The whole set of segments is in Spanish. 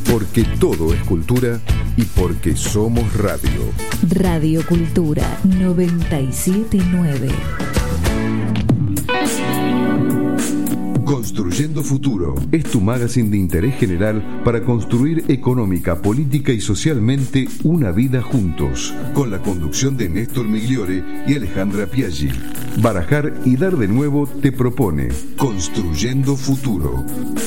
Porque todo es cultura y porque somos radio. Radio Cultura 979. Construyendo Futuro es tu magazine de interés general para construir económica, política y socialmente una vida juntos. Con la conducción de Néstor Migliore y Alejandra Piaggi. Barajar y dar de nuevo te propone Construyendo Futuro.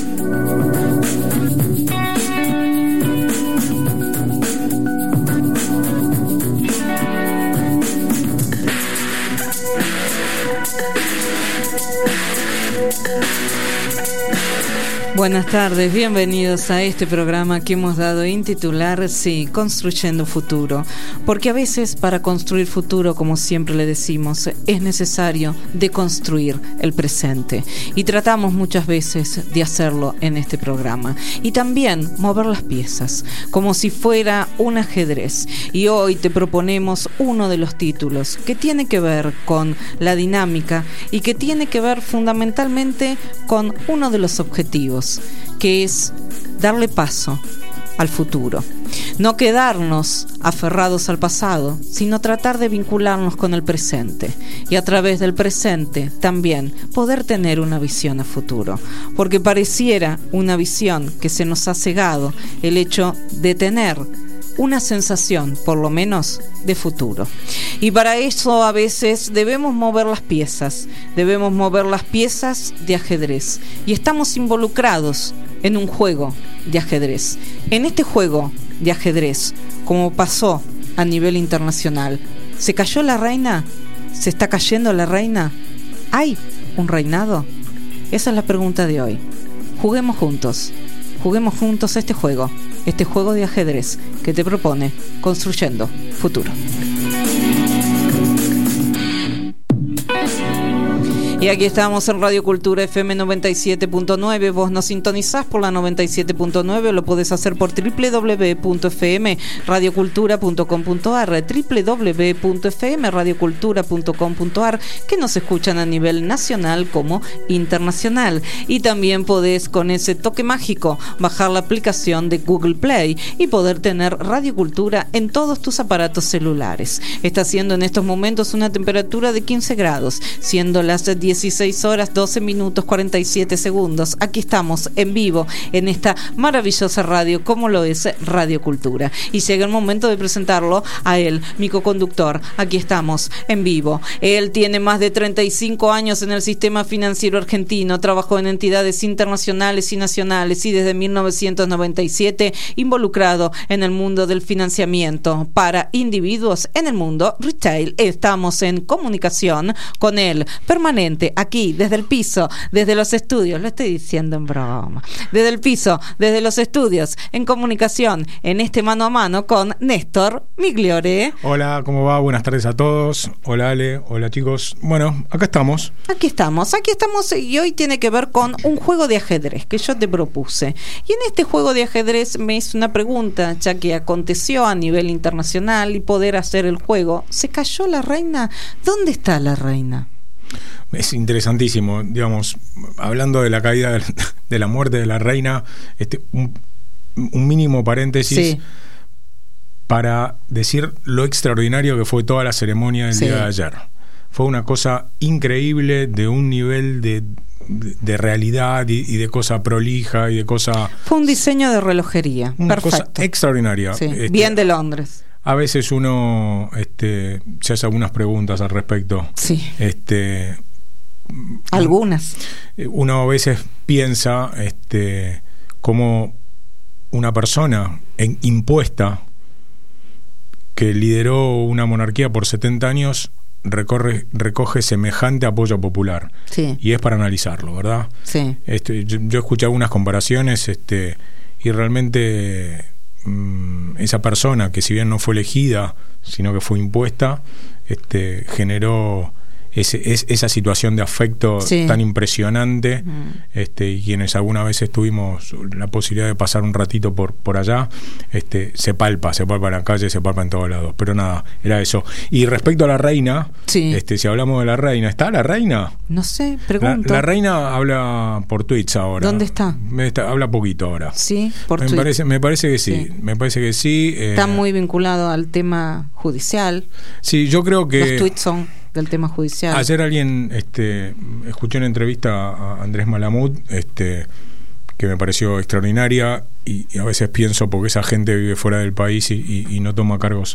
Buenas tardes, bienvenidos a este programa que hemos dado en titular, sí, Construyendo Futuro, porque a veces para construir futuro, como siempre le decimos, es necesario deconstruir el presente y tratamos muchas veces de hacerlo en este programa y también mover las piezas, como si fuera un ajedrez, y hoy te proponemos uno de los títulos que tiene que ver con la dinámica y que tiene que ver fundamentalmente con uno de los objetivos, que es darle paso al futuro. No quedarnos aferrados al pasado, sino tratar de vincularnos con el presente y a través del presente también poder tener una visión a futuro, porque pareciera una visión que se nos ha cegado el hecho de tener una sensación, por lo menos, de futuro. Y para eso a veces debemos mover las piezas de ajedrez. Y estamos involucrados en un juego de ajedrez. En este juego de ajedrez, como pasó a nivel internacional, ¿se cayó la reina? ¿Se está cayendo la reina? ¿Hay un reinado? Esa es la pregunta de hoy. Juguemos juntos este juego de ajedrez que te propone Construyendo Futuro. Y aquí estamos en Radio Cultura FM 97.9. Vos nos sintonizás por la 97.9. Lo podés hacer por www.fmradiocultura.com.ar, www.fmradiocultura.com.ar, que nos escuchan a nivel nacional como internacional. Y también podés, con ese toque mágico, bajar la aplicación de Google Play y poder tener Radio Cultura en todos tus aparatos celulares. Está haciendo en estos momentos una temperatura de 15 grados, siendo las 16 horas 12 minutos 47 segundos. Aquí estamos en vivo en esta maravillosa radio como lo es Radio Cultura. Y llega el momento de presentarlo a él, mi coconductor. Aquí estamos en vivo. Él tiene más de 35 años en el sistema financiero argentino. Trabajó en entidades internacionales y nacionales y desde 1997 involucrado en el mundo del financiamiento para individuos en el mundo retail. Estamos en comunicación con él permanente aquí, desde el piso, desde los estudios, lo estoy diciendo en broma, desde el piso, desde los estudios, en comunicación, en este mano a mano con Néstor Migliore. Hola, ¿cómo va? Buenas tardes a todos. Hola Ale, hola chicos. Bueno, acá estamos. Aquí estamos Y hoy tiene que ver con un juego de ajedrez que yo te propuse. Y en este juego de ajedrez me hice una pregunta, ya que aconteció a nivel internacional y poder hacer el juego. ¿Se cayó la reina? ¿Dónde está la reina? Es interesantísimo, digamos, hablando de la caída de la muerte de la reina, un mínimo paréntesis, sí, para decir lo extraordinario que fue toda la ceremonia del día de ayer. Fue una cosa increíble, de un nivel de realidad y de cosa prolija y de cosa... Fue un diseño de relojería, una perfecto, cosa extraordinaria. Sí, bien de Londres. A veces uno se hace algunas preguntas al respecto. Sí. Algunas. Uno a veces piensa cómo una persona impuesta que lideró una monarquía por 70 años recoge semejante apoyo popular. Sí. Y es para analizarlo, ¿verdad? Sí. Yo escuché algunas comparaciones y realmente esa persona, que si bien no fue elegida, sino que fue impuesta, generó esa situación de afecto tan impresionante, y quienes alguna vez tuvimos la posibilidad de pasar un ratito por allá, se palpa en la calle, se palpa en todos lados. Pero nada, era eso. Y respecto a la reina, si hablamos de la reina, ¿está la reina? No sé, pregunto. La reina habla por tweets ahora. ¿Dónde está? Habla poquito ahora. Sí, por tweets. Me parece que sí. Me parece que sí. Está muy vinculado al tema judicial. Sí, yo creo que los tweets son del tema judicial. Ayer alguien escuché una entrevista a Andrés Malamud, que me pareció extraordinaria, y a veces pienso porque esa gente vive fuera del país y no toma cargos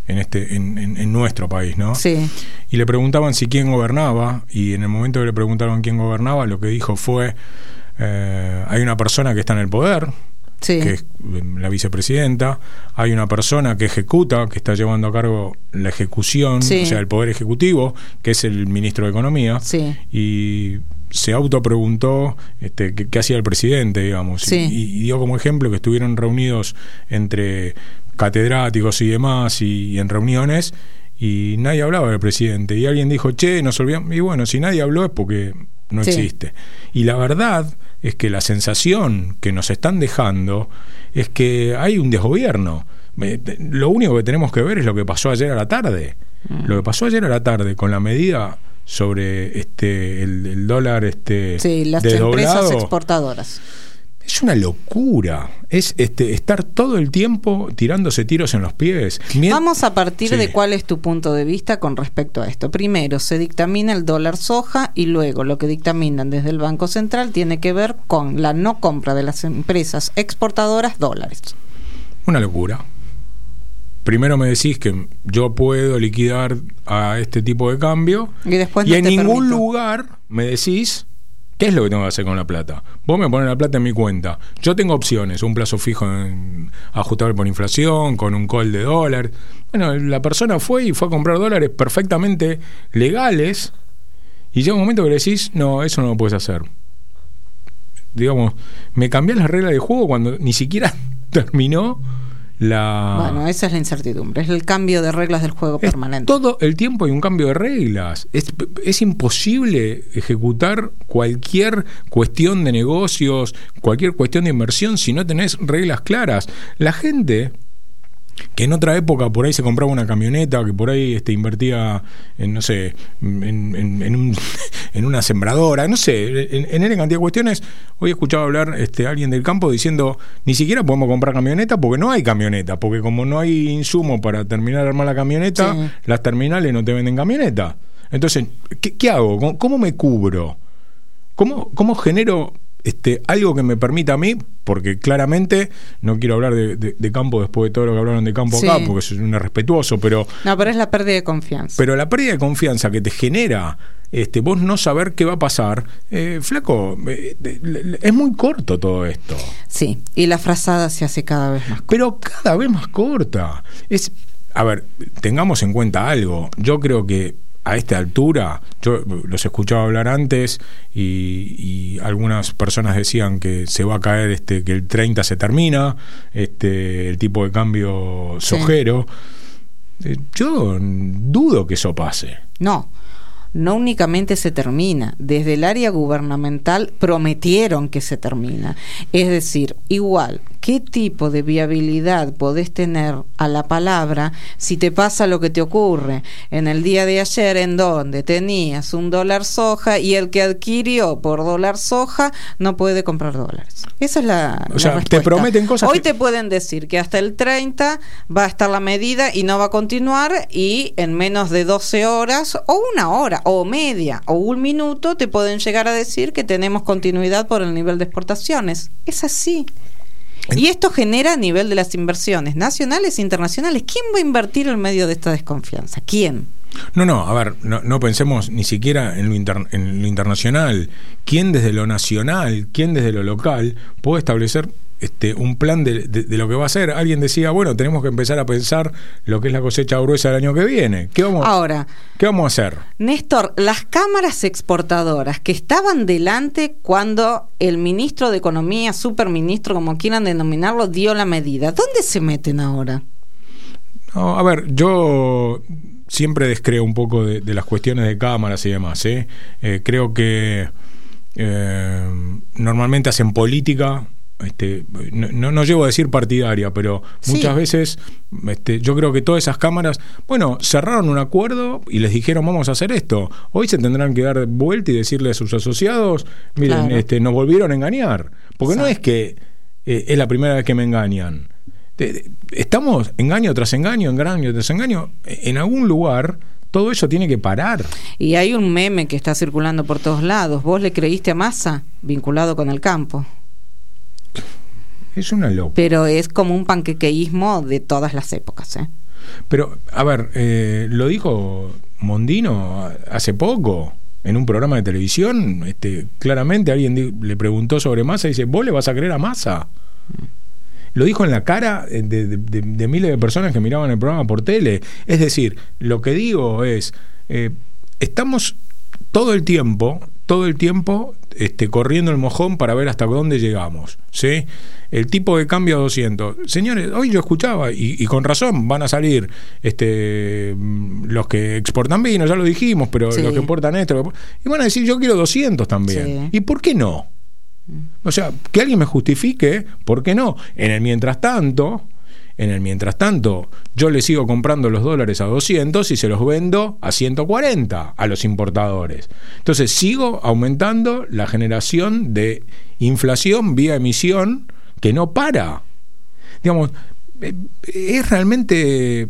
en nuestro país, ¿no? Sí. Y le preguntaban si quién gobernaba, y en el momento que le preguntaron quién gobernaba, lo que dijo fue: hay una persona que está en el poder, que es la vicepresidenta, hay una persona que ejecuta, que está llevando a cargo la ejecución, o sea, el poder ejecutivo, que es el ministro de Economía, y se autopreguntó qué hacía el presidente, digamos, y dio como ejemplo que estuvieron reunidos entre catedráticos y demás, y en reuniones, y nadie hablaba del presidente, y alguien dijo: che, nos olvidamos. Y bueno, si nadie habló es porque no existe. Y la verdad es que la sensación que nos están dejando es que hay un desgobierno. Lo único que tenemos que ver es lo que pasó ayer a la tarde. Lo que pasó ayer a la tarde con la medida sobre el dólar las desdoblado, empresas exportadoras. Es una locura. Es estar todo el tiempo tirándose tiros en los pies. Vamos a partir de cuál es tu punto de vista con respecto a esto. Primero, se dictamina el dólar soja, y luego lo que dictaminan desde el Banco Central tiene que ver con la no compra de las empresas exportadoras dólares. Una locura. Primero me decís que yo puedo liquidar a este tipo de cambio, y después en ningún lugar me decís ¿qué es lo que tengo que hacer con la plata? Vos me pones la plata en mi cuenta. Yo tengo opciones, un plazo fijo ajustable por inflación, con un call de dólar. Bueno, la persona fue a comprar dólares perfectamente legales, y llega un momento que le decís: no, eso no lo puedes hacer. Digamos, me cambiás las reglas de juego cuando ni siquiera terminó Bueno, esa es la incertidumbre, es el cambio de reglas del juego permanente. Todo el tiempo hay un cambio de reglas. Es imposible ejecutar cualquier cuestión de negocios, cualquier cuestión de inversión, si no tenés reglas claras. La gente que en otra época por ahí se compraba una camioneta, que por ahí invertía en, no sé, en una sembradora, no sé, en N cantidad de cuestiones. Hoy he escuchado hablar a alguien del campo diciendo: ni siquiera podemos comprar camioneta porque no hay camioneta, porque como no hay insumo para terminar de armar la camioneta, las terminales no te venden camioneta. Entonces, ¿qué hago? ¿Cómo me cubro? ¿Cómo genero algo que me permita a mí? Porque claramente no quiero hablar de campo después de todo lo que hablaron de campo acá, porque es un irrespetuoso, pero es la pérdida de confianza. Pero la pérdida de confianza que te genera vos no saber qué va a pasar, flaco, es muy corto todo esto. Sí, y la frazada se hace cada vez más corta. Pero cada vez más corta. A ver, tengamos en cuenta algo. Yo creo que a esta altura, yo los escuchaba hablar antes, y algunas personas decían que se va a caer, que el 30 se termina, el tipo de cambio sojero. Yo dudo que eso pase. No únicamente se termina, desde el área gubernamental prometieron que se termina. Es decir, igual, ¿qué tipo de viabilidad podés tener a la palabra si te pasa lo que te ocurre en el día de ayer, en donde tenías un dólar soja y el que adquirió por dólar soja no puede comprar dólares? Esa es la respuesta. Te prometen cosas. Hoy te pueden decir que hasta el 30 va a estar la medida y no va a continuar, y en menos de 12 horas o una hora o media o un minuto te pueden llegar a decir que tenemos continuidad por el nivel de exportaciones. Es así. Y esto genera a nivel de las inversiones nacionales e internacionales. ¿Quién va a invertir en medio de esta desconfianza? ¿Quién? A ver, no pensemos ni siquiera en lo internacional. ¿Quién desde lo nacional, quién desde lo local puede establecer un plan de lo que va a hacer? Alguien decía: bueno, tenemos que empezar a pensar lo que es la cosecha gruesa del año que viene. ¿Qué vamos a hacer? Néstor, las cámaras exportadoras que estaban delante cuando el ministro de Economía, superministro, como quieran denominarlo, dio la medida, ¿dónde se meten ahora? A ver, yo siempre descreo un poco de las cuestiones de cámaras y demás. Creo que normalmente hacen política. No llego a decir partidaria, pero muchas veces yo creo que todas esas cámaras, bueno, cerraron un acuerdo y les dijeron vamos a hacer esto. Hoy se tendrán que dar vuelta y decirle a sus asociados, miren, claro, nos volvieron a engañar, porque no es que es la primera vez que me engañan. Estamos engaño tras engaño, en algún lugar. Todo eso tiene que parar. Y hay un meme que está circulando por todos lados. ¿Vos le creíste a Massa vinculado con el campo? Es una loca. Pero es como un panquequeísmo de todas las épocas, ¿eh? Pero, a ver, lo dijo Mondino hace poco en un programa de televisión. Claramente alguien le preguntó sobre Massa y dice, ¿vos le vas a creer a Massa? Lo dijo en la cara de miles de personas que miraban el programa por tele. Es decir, lo que digo es, estamos todo el tiempo corriendo el mojón para ver hasta dónde llegamos, ¿sí? El tipo de cambio a 200. Señores, hoy yo escuchaba, y con razón, van a salir los que exportan vino, ya lo dijimos, pero los que importan esto, y van a decir, yo quiero 200 también. Sí. ¿Y por qué no? O sea, que alguien me justifique, ¿por qué no? En el mientras tanto, yo le sigo comprando los dólares a 200 y se los vendo a 140 a los importadores. Entonces sigo aumentando la generación de inflación vía emisión que no para. Digamos, es realmente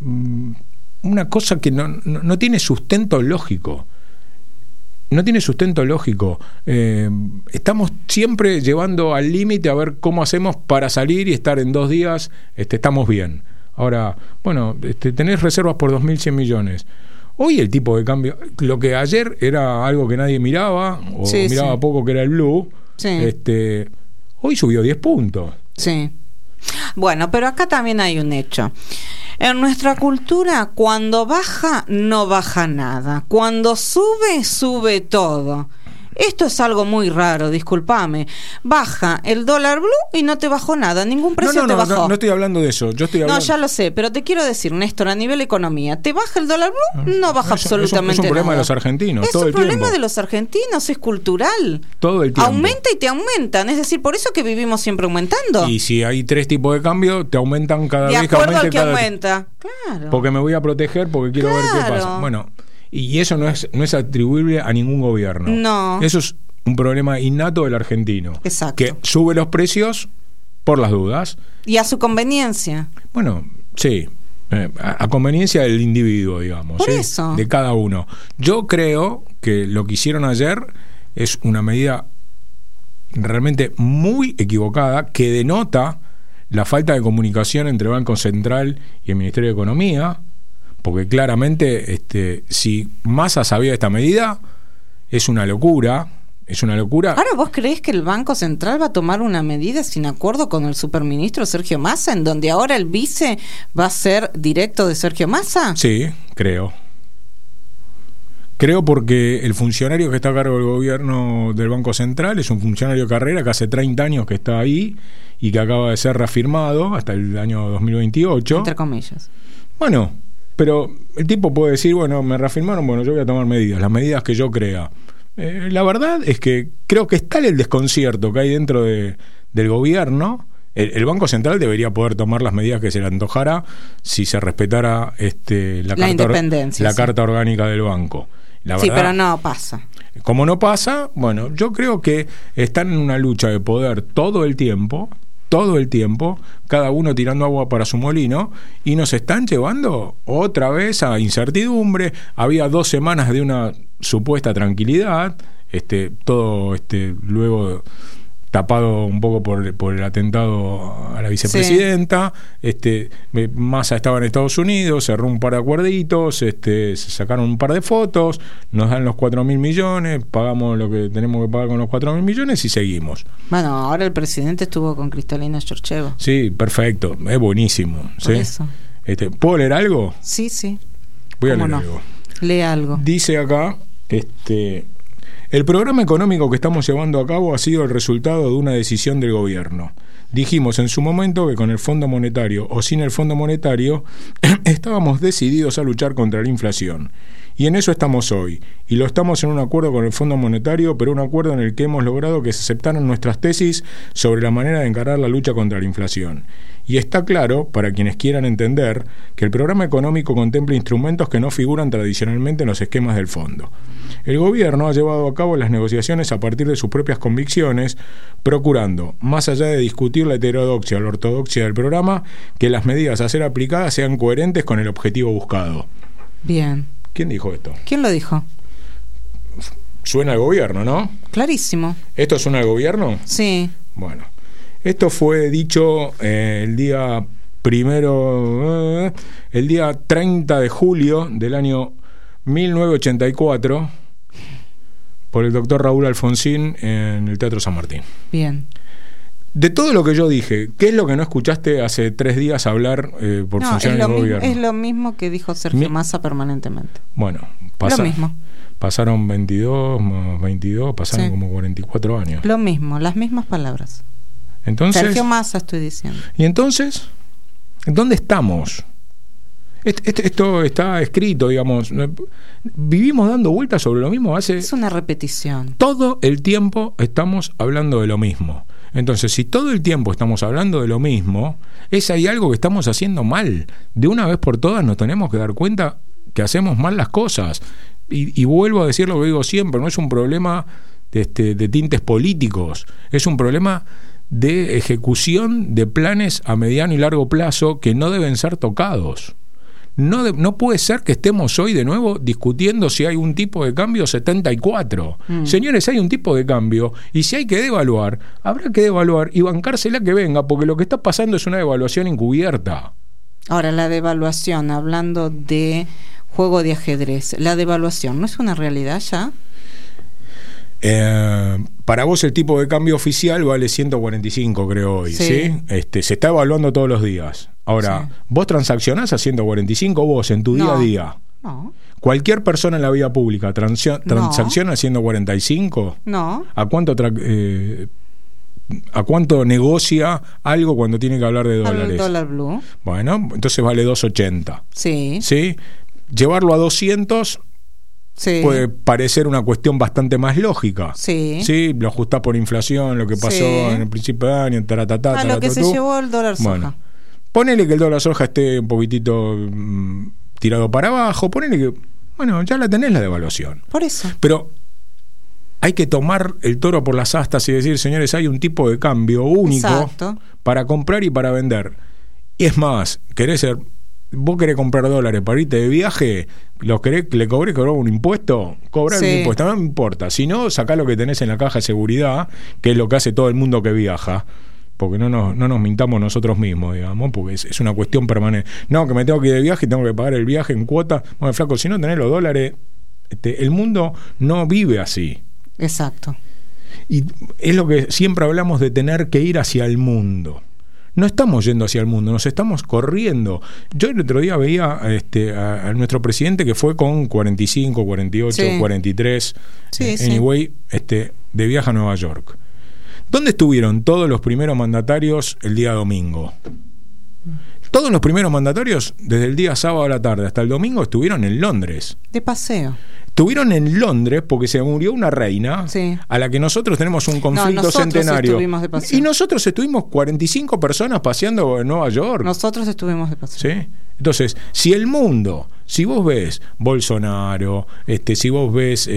una cosa que no tiene sustento lógico. No tiene sustento lógico. Estamos siempre llevando al límite a ver cómo hacemos para salir y estar en 2 días, estamos bien. Ahora, bueno, tenés reservas por 2.100 millones. Hoy el tipo de cambio, lo que ayer era algo que nadie miraba, o miraba poco, que era el blue, hoy subió 10 puntos. Sí. Bueno, pero acá también hay un hecho. En nuestra cultura, cuando baja, no baja nada. Cuando sube, sube todo. Esto es algo muy raro, discúlpame. Baja el dólar blue y no te bajó nada, ningún precio te bajó. No estoy hablando de eso. Yo estoy hablando... No, ya lo sé, pero te quiero decir, Néstor, a nivel economía, ¿te baja el dólar blue? No baja absolutamente nada. Es un problema de los argentinos. Es un problema de los argentinos, es cultural. Todo el tiempo. Aumenta y te aumentan, es decir, por eso que vivimos siempre aumentando. Y si hay 3 tipos de cambio, te aumentan cada vez que aumenta. De acuerdo al que aumenta, claro. Porque me voy a proteger, porque quiero ver qué pasa. Bueno, y eso no es atribuible a ningún gobierno. No. Eso es un problema innato del argentino. Exacto. Que sube los precios por las dudas. Y a su conveniencia. Bueno, sí. A conveniencia del individuo, digamos. Por eso. De cada uno. Yo creo que lo que hicieron ayer es una medida realmente muy equivocada que denota la falta de comunicación entre Banco Central y el Ministerio de Economía, porque claramente si Massa sabía esta medida, es una locura. Es una locura. Ahora, ¿vos creés que el Banco Central va a tomar una medida sin acuerdo con el superministro Sergio Massa, en donde ahora el vice va a ser directo de Sergio Massa? Sí, creo. Creo porque el funcionario que está a cargo del gobierno del Banco Central es un funcionario de carrera que hace 30 años que está ahí y que acaba de ser reafirmado hasta el año 2028. Entre comillas. Bueno, pero el tipo puede decir, bueno, me reafirmaron, bueno, yo voy a tomar medidas, las medidas que yo crea. La verdad es que creo que es tal el desconcierto que hay dentro del gobierno. El Banco Central debería poder tomar las medidas que se le antojara si se respetara la carta orgánica del banco. La verdad, pero no pasa. Como no pasa, bueno, yo creo que están en una lucha de poder todo el tiempo, cada uno tirando agua para su molino, y nos están llevando otra vez a incertidumbre. Había 2 semanas de una supuesta tranquilidad, todo luego tapado un poco por el atentado a la vicepresidenta. Massa estaba en Estados Unidos, cerró un par de acuerditos, se sacaron un par de fotos, nos dan los 4.000 millones, pagamos lo que tenemos que pagar con los 4.000 millones y seguimos. Bueno, ahora el presidente estuvo con Cristalina Georgieva. Sí, perfecto, es buenísimo. Por eso. ¿Puedo leer algo? Sí. Voy a leer algo. Lee algo. Dice acá, El programa económico que estamos llevando a cabo ha sido el resultado de una decisión del gobierno. Dijimos en su momento que con el Fondo Monetario o sin el Fondo Monetario estábamos decididos a luchar contra la inflación. Y en eso estamos hoy. Y lo estamos en un acuerdo con el Fondo Monetario, pero un acuerdo en el que hemos logrado que se aceptaran nuestras tesis sobre la manera de encarar la lucha contra la inflación. Y está claro, para quienes quieran entender, que el programa económico contempla instrumentos que no figuran tradicionalmente en los esquemas del fondo. El gobierno ha llevado a cabo las negociaciones a partir de sus propias convicciones, procurando, más allá de discutir la heterodoxia o la ortodoxia del programa, que las medidas a ser aplicadas sean coherentes con el objetivo buscado. Bien. ¿Quién dijo esto? ¿Quién lo dijo? Suena al gobierno, ¿no? Clarísimo. ¿Esto suena al gobierno? Sí. Bueno, esto fue dicho el día 30 de julio del año 1984 por el doctor Raúl Alfonsín en el Teatro San Martín. Bien. De todo lo que yo dije, ¿qué es lo que no escuchaste hace 3 días hablar por funcionarios del gobierno? Es lo mismo que dijo Sergio Massa permanentemente. Bueno, lo mismo. Pasaron 22 más 22, pasaron como 44 años. Lo mismo, las mismas palabras. Entonces, Sergio Massa estoy diciendo. ¿Y entonces? ¿Dónde estamos? Esto está escrito, digamos. Vivimos dando vueltas sobre lo mismo hace... Es una repetición. Todo el tiempo estamos hablando de lo mismo. Entonces, si todo el tiempo estamos hablando de lo mismo, es ahí algo que estamos haciendo mal. De una vez por todas nos tenemos que dar cuenta que hacemos mal las cosas. Y vuelvo a decir lo que digo siempre, no es un problema de tintes políticos, es un problema de ejecución de planes a mediano y largo plazo que no deben ser tocados. No puede ser que estemos hoy de nuevo discutiendo si hay un tipo de cambio 74. Señores, hay un tipo de cambio y si hay que devaluar, habrá que devaluar y bancársela que venga, porque lo que está pasando es una devaluación encubierta. Ahora, la devaluación, hablando de juego de ajedrez, ¿la devaluación no es una realidad ya? Para vos el tipo de cambio oficial vale 145, creo hoy, ¿sí? Se está evaluando todos los días. Ahora, ¿vos transaccionás a 145 vos en tu día a día? No. ¿Cualquier persona en la vía pública transacciona a 145? No. ¿A cuánto negocia algo cuando tiene que hablar de dólares? Al dólar blue. Bueno, entonces vale 2.80. Sí. ¿Sí? Llevarlo a 200... Sí. Puede parecer una cuestión bastante más lógica. Sí. Sí, lo ajustás por inflación, lo que pasó en el principio de año, lo que se llevó el dólar soja. Bueno, ponele que el dólar soja esté un poquitito tirado para abajo, ponele que, bueno, ya la tenés la devaluación. Por eso. Pero hay que tomar el toro por las astas y decir, señores, hay un tipo de cambio único para comprar y para vender. Y es más, vos querés comprar dólares para irte de viaje, le cobré un impuesto, cobrar un impuesto, no me importa. Si no, sacá lo que tenés en la caja de seguridad, que es lo que hace todo el mundo que viaja, porque no nos mintamos nosotros mismos, digamos, porque es una cuestión permanente. No, que me tengo que ir de viaje y tengo que pagar el viaje en cuota. Bueno, flaco, si no tenés los dólares, el mundo no vive así. Exacto. Y es lo que siempre hablamos de tener que ir hacia el mundo. No estamos yendo hacia el mundo, nos estamos corriendo. Yo el otro día veía a nuestro presidente que fue con 45, 48, 43, anyway, de viaje a Nueva York. ¿Dónde estuvieron todos los primeros mandatarios el día domingo? Todos los primeros mandatarios, desde el día sábado a la tarde hasta el domingo, estuvieron en Londres. De paseo. Estuvieron en Londres porque se murió una reina a la que nosotros tenemos un conflicto centenario. Y nosotros estuvimos 45 personas paseando en Nueva York. Nosotros estuvimos de paseo. ¿Sí? Entonces, si el mundo, si vos ves Bolsonaro, si vos ves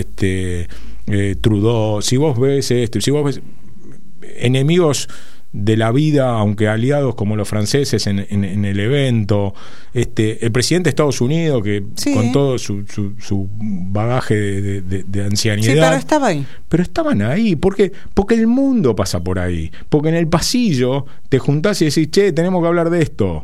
Trudeau, si vos ves si vos ves enemigos de la vida, aunque aliados como los franceses en el evento, el presidente de Estados Unidos que con todo su bagaje de ancianidad, pero estaban ahí porque el mundo pasa por ahí, porque en el pasillo te juntás y decís, che, tenemos que hablar de esto.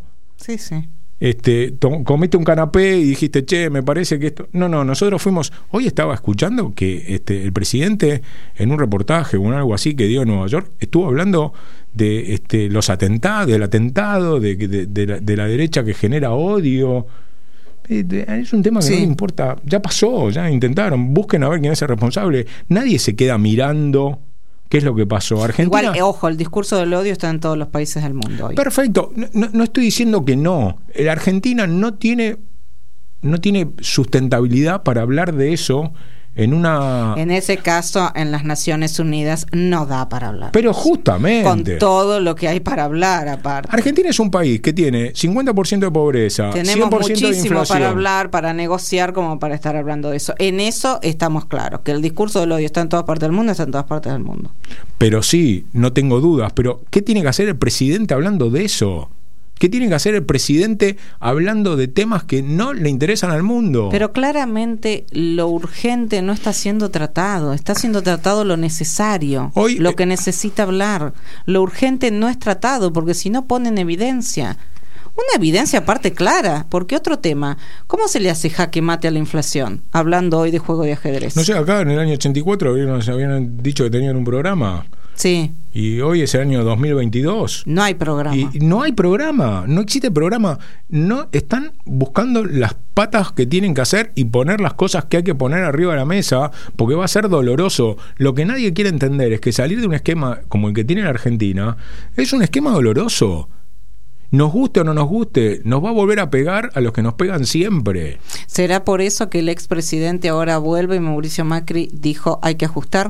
Comiste un canapé y dijiste, che, me parece que esto... No, nosotros fuimos... Hoy estaba escuchando que el presidente, en un reportaje o en algo así que dio en Nueva York, estuvo hablando de los atentados, del atentado, de la derecha que genera odio. Es un tema que no importa, ya pasó, ya intentaron, busquen a ver quién es el responsable. Nadie se queda mirando qué es lo que pasó. Argentina, igual, ojo, el discurso del odio está en todos los países del mundo hoy. Perfecto, no estoy diciendo que no. La Argentina no tiene sustentabilidad para hablar de eso en ese caso, en las Naciones Unidas no da para hablar. Pero justamente, con todo lo que hay para hablar aparte. Argentina es un país que tiene 50% de pobreza, tenemos 100% muchísimo de inflación. para hablar, para negociar, como para estar hablando de eso. En eso estamos claros, que el discurso del odio está en todas partes del mundo, está en todas partes del mundo. Pero sí, no tengo dudas, pero ¿qué tiene que hacer el presidente hablando de eso? ¿Qué tiene que hacer el presidente hablando de temas que no le interesan al mundo? Pero claramente lo urgente no está siendo tratado, está siendo tratado lo necesario, hoy, lo que necesita hablar. Lo urgente no es tratado, porque si no ponen evidencia. Una evidencia aparte clara, porque otro tema, ¿cómo se le hace jaque mate a la inflación? Hablando hoy de juego de ajedrez. No sé, acá en el año 84 habían dicho que tenían un programa. Sí. Y hoy es el año 2022. No hay programa. Y no hay programa, no existe programa. No están buscando las patas que tienen que hacer y poner las cosas que hay que poner arriba de la mesa, porque va a ser doloroso. Lo que nadie quiere entender es que salir de un esquema como el que tiene la Argentina es un esquema doloroso. Nos guste o no nos guste, nos va a volver a pegar a los que nos pegan siempre. ¿Será por eso que el expresidente ahora vuelve y Mauricio Macri dijo hay que ajustar?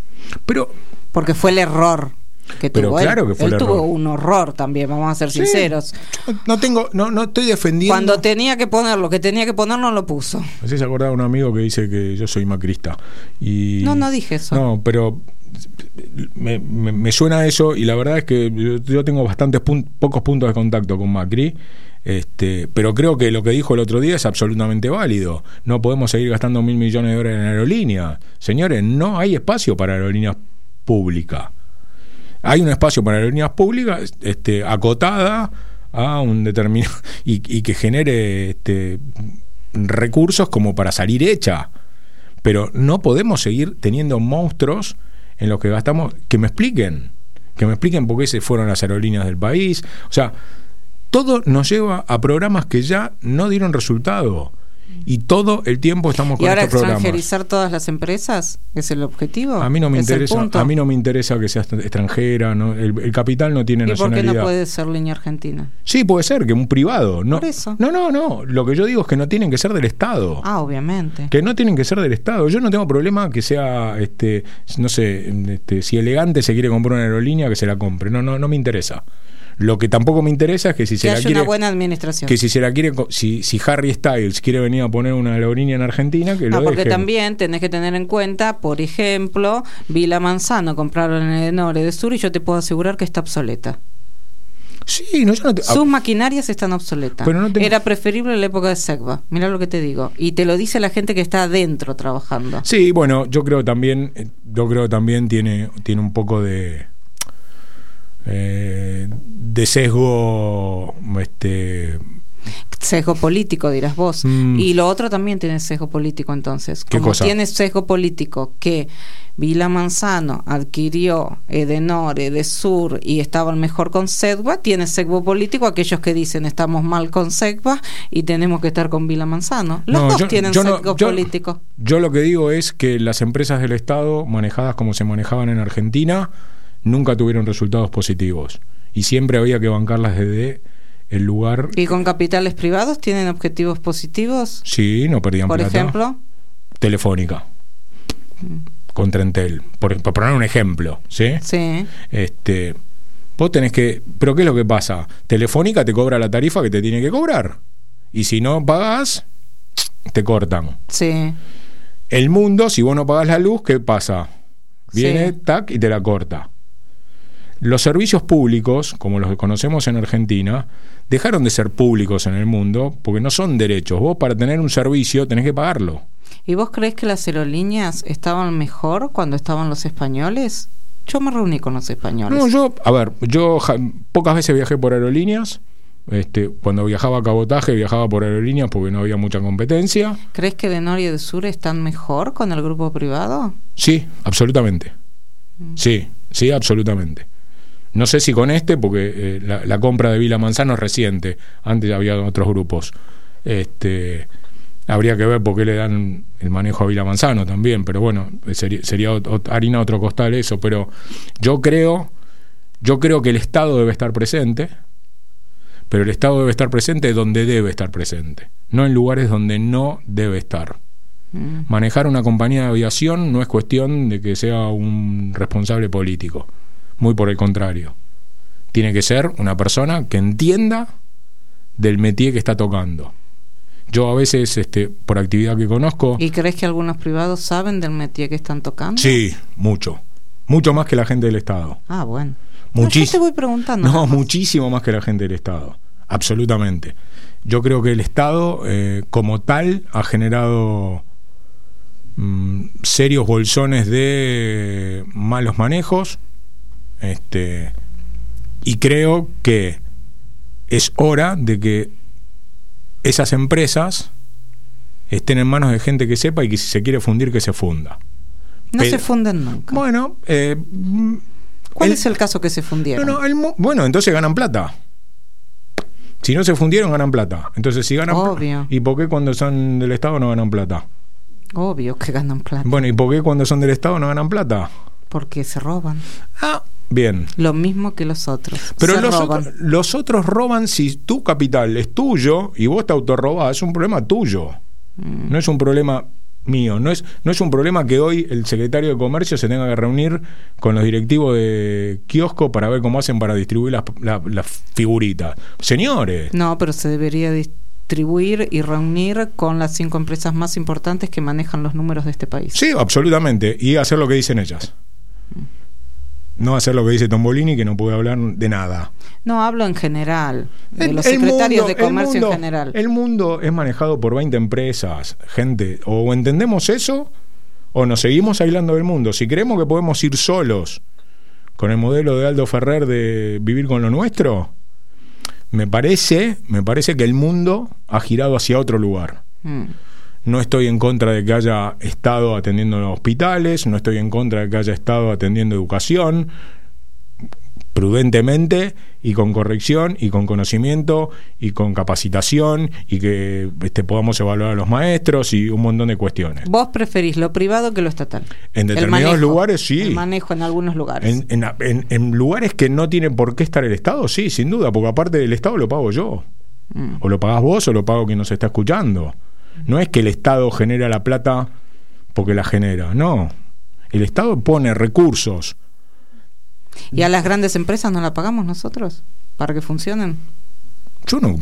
Porque fue el error que tuvo él. Claro que fue él el tuvo error. Un horror también, vamos a ser sinceros. No estoy defendiendo. Cuando tenía que poner lo que tenía que poner, no lo puso. Así se acordaba un amigo que dice que yo soy macrista. No dije eso. No, pero me suena eso, y la verdad es que yo tengo pocos puntos de contacto con Macri. Pero creo que lo que dijo el otro día es absolutamente válido. No podemos seguir gastando $1.000 millones en aerolíneas. Señores, no hay espacio para aerolíneas públicas. Hay un espacio para aerolíneas públicas acotada a un determinado y que genere recursos como para salir hecha. Pero no podemos seguir teniendo monstruos en los que gastamos. Que me expliquen por qué se fueron las aerolíneas del país. O sea, todo nos lleva a programas que ya no dieron resultado. Y todo el tiempo estamos con estos programas. ¿Y ahora extranjerizar todas las empresas? ¿Es el objetivo? A mí no me interesa que sea extranjera, ¿no? El capital no tiene nacionalidad. ¿Y por qué no puede ser línea argentina? Sí, puede ser, que un privado. No, por eso. No. Lo que yo digo es que no tienen que ser del Estado. Obviamente. Que no tienen que ser del Estado. Yo no tengo problema que sea, no sé, si Elegante se quiere comprar una aerolínea, que se la compre. No me interesa. Lo que tampoco me interesa es que si se la quiere, una buena administración. Que si se la quiere, si Harry Styles quiere venir a poner una aerolínea en Argentina, que lo deje. Porque también tenés que tener en cuenta, por ejemplo, Vila Manzano compraron en Edenore de Sur, y yo te puedo asegurar que está obsoleta. Sí, sus maquinarias están obsoletas. Era preferible la época de Segba. Mirá lo que te digo. Y te lo dice la gente que está adentro trabajando. Sí, bueno, yo creo también tiene un poco de sesgo sesgo político, dirás vos. Y lo otro también tiene sesgo político. Entonces, como tiene sesgo político que Vila Manzano adquirió Edenore de Sur y estaban mejor con Segba, tiene sesgo político aquellos que dicen estamos mal con Segba y tenemos que estar con Vila Manzano. Los dos tienen sesgo político. Yo lo que digo es que las empresas del Estado, manejadas como se manejaban en Argentina, nunca tuvieron resultados positivos y siempre había que bancarlas desde el lugar. ¿Y con capitales privados tienen objetivos positivos? Sí, no perdían plata. Por ejemplo, Telefónica con Trentel, por poner un ejemplo, ¿sí? Sí. Vos tenés que, pero ¿qué es lo que pasa? Telefónica te cobra la tarifa que te tiene que cobrar y si no pagás te cortan. Sí. El Mundo, si vos no pagás la luz, ¿qué pasa? Viene, tac, y te la corta. Los servicios públicos, como los que conocemos en Argentina, dejaron de ser públicos en el mundo porque no son derechos. Vos para tener un servicio tenés que pagarlo. ¿Y vos creés que las aerolíneas estaban mejor cuando estaban los españoles? Yo me reuní con los españoles. No, yo pocas veces viajé por aerolíneas. Cuando viajaba a cabotaje viajaba por aerolíneas porque no había mucha competencia. ¿Crees que Edenore y de Sur están mejor con el grupo privado? Sí, absolutamente. Sí, absolutamente. No sé si con porque la compra de Vila Manzano es reciente. Antes había otros grupos. Habría que ver por qué le dan el manejo a Vila Manzano también, pero bueno, sería harina otro costal eso. Pero yo creo que el Estado debe estar presente, pero el Estado debe estar presente donde debe estar presente, no en lugares donde no debe estar. Manejar una compañía de aviación no es cuestión de que sea un responsable político, muy por el contrario. Tiene que ser una persona que entienda del métier que está tocando. Yo a veces, por actividad que conozco... ¿Y crees que algunos privados saben del métier que están tocando? Sí, mucho más que la gente del Estado. Ah, bueno. Yo te voy preguntando. No, muchísimo más que la gente del Estado, absolutamente. Yo creo que el Estado, como tal, ha generado serios bolsones de malos manejos, y creo que es hora de que esas empresas estén en manos de gente que sepa y que si se quiere fundir, que se funda. No se funden nunca. Bueno, ¿cuál es el caso que se fundieron? Bueno, entonces ganan plata. Si no se fundieron, ganan plata. Entonces, si ganan Obvio. ¿Y por qué cuando son del Estado no ganan plata? Obvio que ganan plata. Bueno, ¿y por qué cuando son del Estado no ganan plata? Porque se roban. Bien. Lo mismo que los otros. Pero los otros roban si tu capital es tuyo y vos te autorrobás. Es un problema tuyo. No es un problema mío. No es un problema que hoy el secretario de Comercio se tenga que reunir con los directivos de kiosco para ver cómo hacen para distribuir las figuritas. Señores. No, pero se debería distribuir y reunir con las 5 empresas más importantes que manejan los números de este país. Sí, absolutamente. Y hacer lo que dicen ellas. No hacer lo que dice Tombolini, que no puede hablar de nada. No, hablo en general, de los secretarios de comercio en general. El mundo es manejado por 20 empresas, gente. O entendemos eso, o nos seguimos aislando del mundo. Si creemos que podemos ir solos con el modelo de Aldo Ferrer de vivir con lo nuestro, me parece que el mundo ha girado hacia otro lugar. No estoy en contra de que haya Estado atendiendo los hospitales, no estoy en contra de que haya Estado atendiendo educación, prudentemente y con corrección y con conocimiento y con capacitación, y que podamos evaluar a los maestros y un montón de cuestiones. ¿Vos preferís lo privado que lo estatal? En determinados lugares sí. El manejo en algunos lugares. En lugares que no tienen por qué estar el Estado, sí, sin duda, porque aparte del Estado lo pago yo. O lo pagás vos o lo pago quien nos está escuchando. No es que el Estado genera la plata porque la genera, no. El Estado pone recursos. ¿Y a las grandes empresas no la pagamos nosotros para que funcionen? Yo no.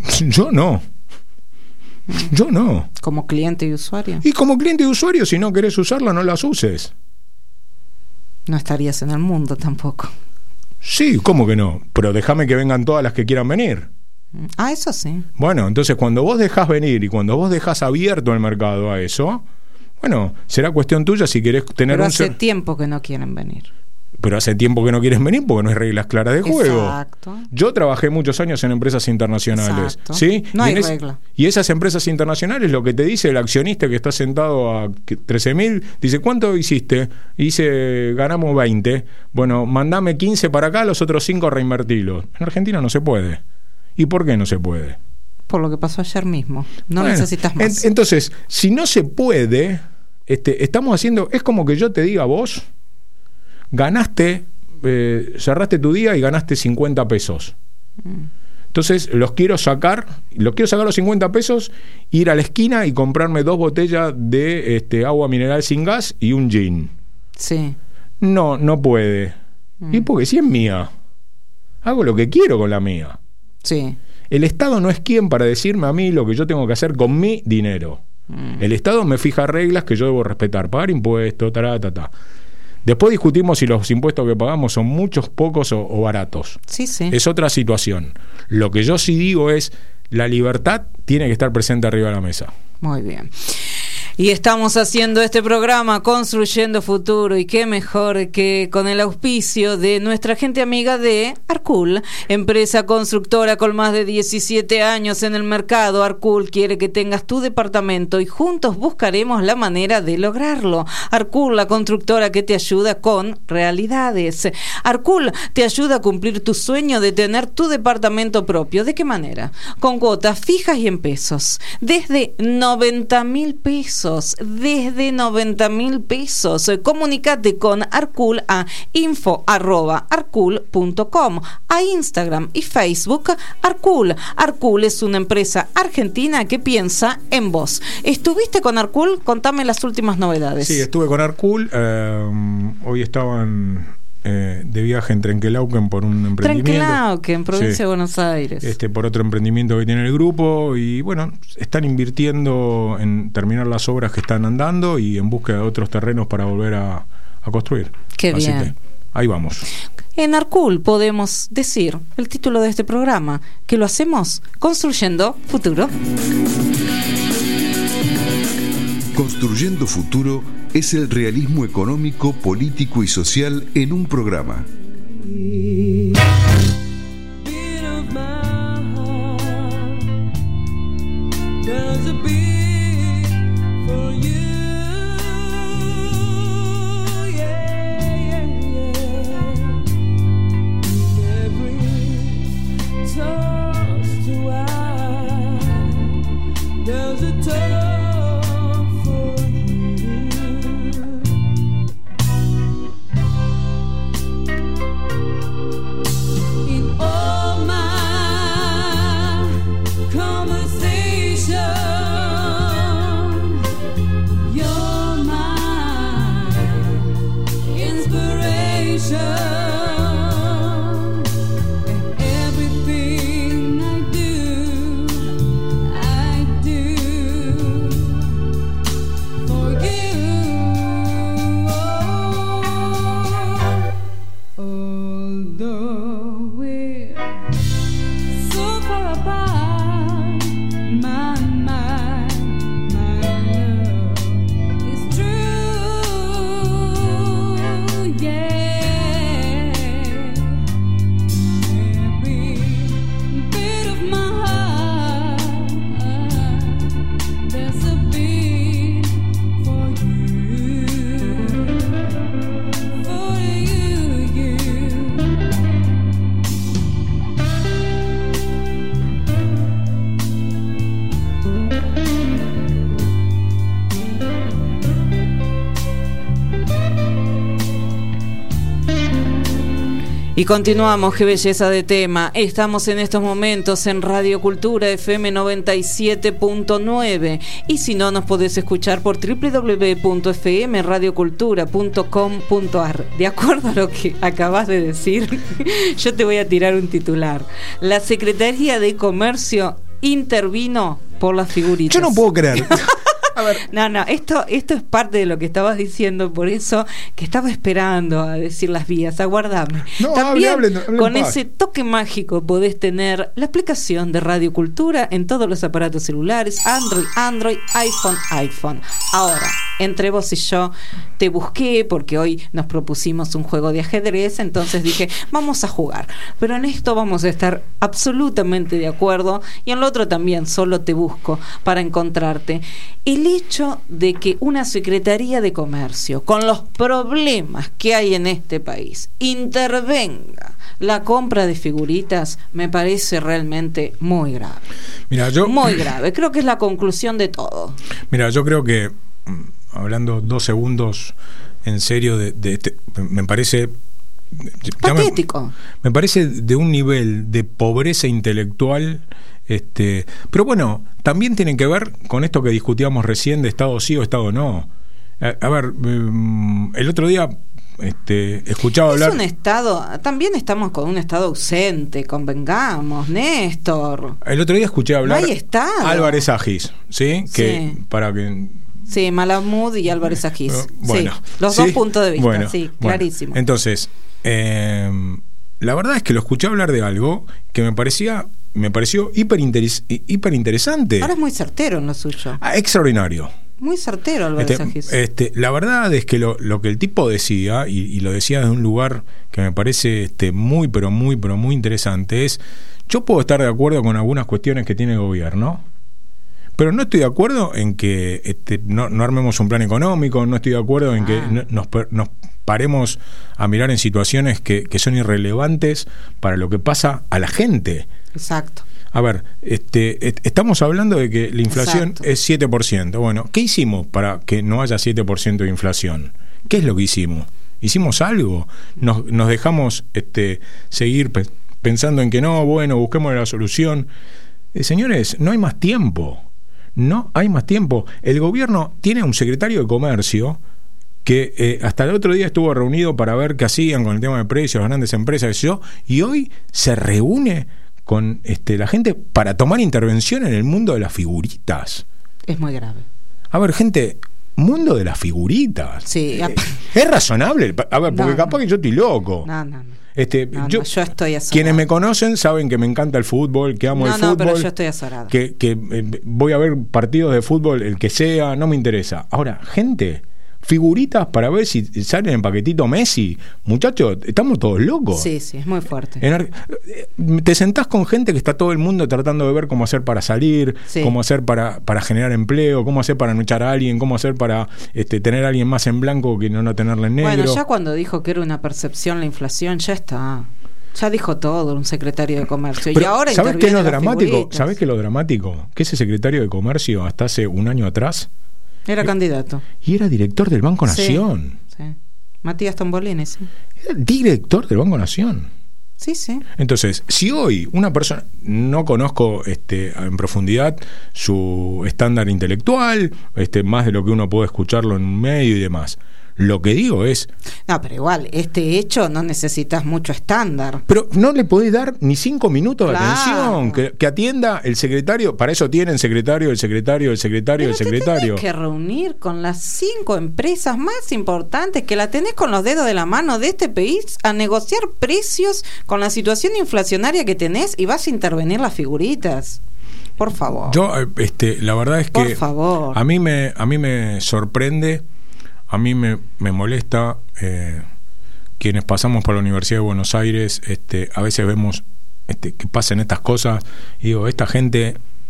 ¿Como cliente y usuario? Y como cliente y usuario, si no querés usarla, no las uses. No estarías en el mundo tampoco. Sí, ¿cómo que no? Pero déjame que vengan todas las que quieran venir. Eso sí. Bueno, entonces cuando vos dejás venir y cuando vos dejás abierto el mercado a eso, bueno, será cuestión tuya si querés tener Pero hace tiempo que no quieren venir. Pero hace tiempo que no quieren venir porque no hay reglas claras de juego. Exacto. Yo trabajé muchos años en empresas internacionales. Exacto. ¿Sí? No hay regla. Y esas empresas internacionales, lo que te dice el accionista que está sentado a 13.000, dice, ¿cuánto hiciste? Dice, ganamos 20. Bueno, mandame 15 para acá, los otros 5 reinvertilos. En Argentina no se puede. ¿Y por qué no se puede? Por lo que pasó ayer mismo. No necesitas más. Entonces, si no se puede, estamos haciendo... Es como que yo te diga, vos ganaste, cerraste tu día y ganaste 50 pesos. Entonces, los quiero sacar los 50 pesos, ir a la esquina y comprarme 2 botellas de agua mineral sin gas y un gin. Sí. No puede. Y porque si es mía, hago lo que quiero con la mía. Sí. El Estado no es quien para decirme a mí lo que yo tengo que hacer con mi dinero. El Estado me fija reglas que yo debo respetar, pagar impuestos, Después discutimos si los impuestos que pagamos son muchos, pocos o baratos. Sí. Es otra situación. Lo que yo sí digo es, la libertad tiene que estar presente arriba de la mesa. Muy bien. Y estamos haciendo este programa Construyendo Futuro, y qué mejor que con el auspicio de nuestra gente amiga de Arcul, empresa constructora con más de 17 años en el mercado. Arcul quiere que tengas tu departamento y juntos buscaremos la manera de lograrlo. Arcul, la constructora que te ayuda con realidades. Arcul te ayuda a cumplir tu sueño de tener tu departamento propio. ¿De qué manera? Con cuotas fijas y en pesos. Desde 90.000 pesos. Desde 90.000 pesos. Comunícate con Arcul a info@arcul.com, a Instagram y Facebook. Arcul es una empresa argentina que piensa en vos. ¿Estuviste con Arcul? Contame las últimas novedades. Sí, estuve con Arcul. Hoy estaban de viaje en Trenquelauquen por un emprendimiento. Trenquelauquen, provincia de Buenos Aires. Por otro emprendimiento que tiene el grupo, y bueno, están invirtiendo en terminar las obras que están andando y en búsqueda de otros terrenos para volver a construir. Qué Así bien. que ahí vamos. En Arcul podemos decir el título de este programa, que lo hacemos construyendo futuro. Construyendo Futuro es el realismo económico, político y social en un programa. Y continuamos, qué belleza de tema. Estamos en estos momentos en Radio Cultura FM 97.9. Y si no, nos podés escuchar por www.fmradiocultura.com.ar. De acuerdo a lo que acabas de decir, yo te voy a tirar un titular. La Secretaría de Comercio intervino por las figuritas. Yo no puedo creer. A ver. No, esto es parte de lo que estabas diciendo, por eso que estaba esperando a decir las vías, aguardame. No, también hable con ese toque mágico podés tener la aplicación de Radio Cultura en todos los aparatos celulares, Android, iPhone. Ahora, entre vos y yo te busqué porque hoy nos propusimos un juego de ajedrez, entonces dije, vamos a jugar. Pero en esto vamos a estar absolutamente de acuerdo, y en lo otro también, solo te busco para encontrarte. El hecho de que una Secretaría de Comercio, con los problemas que hay en este país, intervenga la compra de figuritas, me parece realmente muy grave. Muy grave. Creo que es la conclusión de todo. Mira, yo creo que, hablando 2 segundos en serio de este, me parece patético. Me parece de un nivel de pobreza intelectual. Pero bueno, también tiene que ver con esto que discutíamos recién de Estado sí o Estado no. A ver, el otro día escuchaba hablar. Es un Estado, también estamos con un Estado ausente, convengamos, Néstor. El otro día escuché hablar no hay Estado. Álvarez Agis, ¿sí? Que sí. Para que. Sí, Malamud y Álvarez Agis. Bueno, sí, los dos puntos de vista, bueno, sí, clarísimo. Entonces, la verdad es que lo escuché hablar de algo que me pareció hiper interesante. Ahora es muy certero en lo suyo. Extraordinario. Muy certero Álvarez Agis. La verdad es que lo que el tipo decía, y lo decía desde un lugar que me parece muy, pero muy, pero muy interesante, es: yo puedo estar de acuerdo con algunas cuestiones que tiene el gobierno, pero no estoy de acuerdo en que no armemos un plan económico, no estoy de acuerdo en que nos paremos a mirar en situaciones que son irrelevantes para lo que pasa a la gente. Exacto. A ver, estamos hablando de que la inflación es 7%. Bueno, ¿qué hicimos para que no haya 7% de inflación? ¿Qué es lo que hicimos? ¿Hicimos algo? ¿Nos dejamos seguir pensando en que no, bueno, busquemos la solución? Señores, no hay más tiempo. No hay más tiempo. El gobierno tiene un secretario de Comercio que hasta el otro día estuvo reunido para ver qué hacían con el tema de precios, las grandes empresas, y hoy se reúne con la gente para tomar intervención en el mundo de las figuritas. Es muy grave. A ver, gente, mundo de las figuritas. Sí. ¿Es razonable? A ver, porque capaz que yo estoy loco. No. Yo estoy azorada. Quienes me conocen saben que me encanta el fútbol, que amo el fútbol. No, pero yo estoy azorada. Que voy a ver partidos de fútbol, el que sea, no me interesa. Ahora, gente, figuritas para ver si salen en paquetito Messi. Muchachos, estamos todos locos. Sí, es muy fuerte. Te sentás con gente que está todo el mundo tratando de ver cómo hacer para salir, cómo hacer para generar empleo, cómo hacer para no echar a alguien, cómo hacer para tener a alguien más en blanco que no tenerla en negro. Bueno, ya cuando dijo que era una percepción la inflación, ya está. Ya dijo todo un secretario de Comercio. Pero, y ahora ¿sabés qué es lo dramático? Figuritas. ¿Sabés qué es lo dramático? Que ese secretario de Comercio hasta hace un año atrás era candidato. Y era director del Banco Nación. Sí. Matías Tombolini, sí. Era director del Banco Nación. Sí. Entonces, si hoy una persona, no conozco en profundidad su estándar intelectual, más de lo que uno puede escucharlo en un medio y demás. Lo que digo es... No, pero igual, hecho no necesitas mucho estándar. Pero no le podés dar ni 5 minutos de atención, que atienda el secretario. Para eso tienen secretario, el secretario. Pero te tenés que reunir con las 5 empresas más importantes, que la tenés con los dedos de la mano de este país, a negociar precios con la situación inflacionaria que tenés, y vas a intervenir las figuritas. Por favor. Yo, la verdad es que... Por favor. A mí me sorprende... A mí me molesta, quienes pasamos por la Universidad de Buenos Aires, a veces vemos que pasan estas cosas, y digo, esta gente,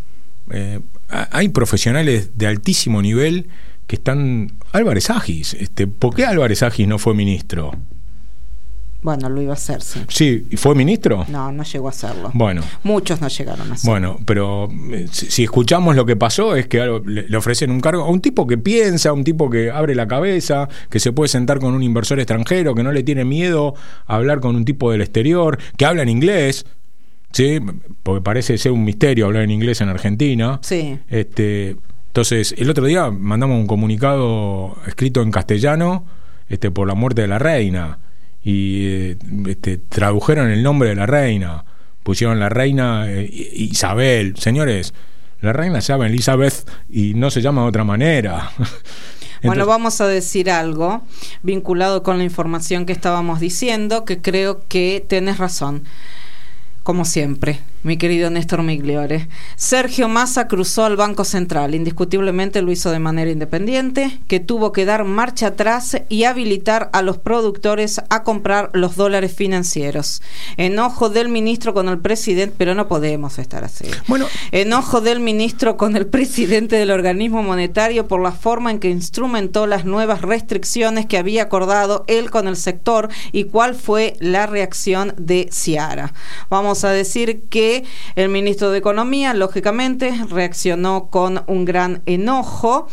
hay profesionales de altísimo nivel que están... Álvarez Agis, ¿por qué Álvarez Agis no fue ministro? Bueno, lo iba a hacer, sí. ¿Sí? ¿Y fue ministro? No llegó a serlo. Bueno. Muchos no llegaron a serlo. Bueno, pero si escuchamos lo que pasó, es que le ofrecen un cargo a un tipo que piensa, a un tipo que abre la cabeza, que se puede sentar con un inversor extranjero, que no le tiene miedo a hablar con un tipo del exterior, que habla en inglés, ¿sí? Porque parece ser un misterio hablar en inglés en Argentina. Sí. Entonces, el otro día mandamos un comunicado escrito en castellano por la muerte de la reina. Y tradujeron el nombre de la reina, pusieron la reina Isabel. Señores, la reina se llama Elizabeth y no se llama de otra manera. Bueno, vamos a decir algo vinculado con la información que estábamos diciendo, que creo que tenés razón. Como siempre, mi querido Néstor Migliore. Sergio Massa cruzó al Banco Central. Indiscutiblemente lo hizo de manera independiente, que tuvo que dar marcha atrás y habilitar a los productores a comprar los dólares financieros. Enojo del ministro con el presidente, pero no podemos estar así. Bueno, enojo del ministro con el presidente del organismo monetario por la forma en que instrumentó las nuevas restricciones que había acordado él con el sector, y cuál fue la reacción de Ciara. Vamos a decir que el ministro de Economía, lógicamente, reaccionó con un gran enojo.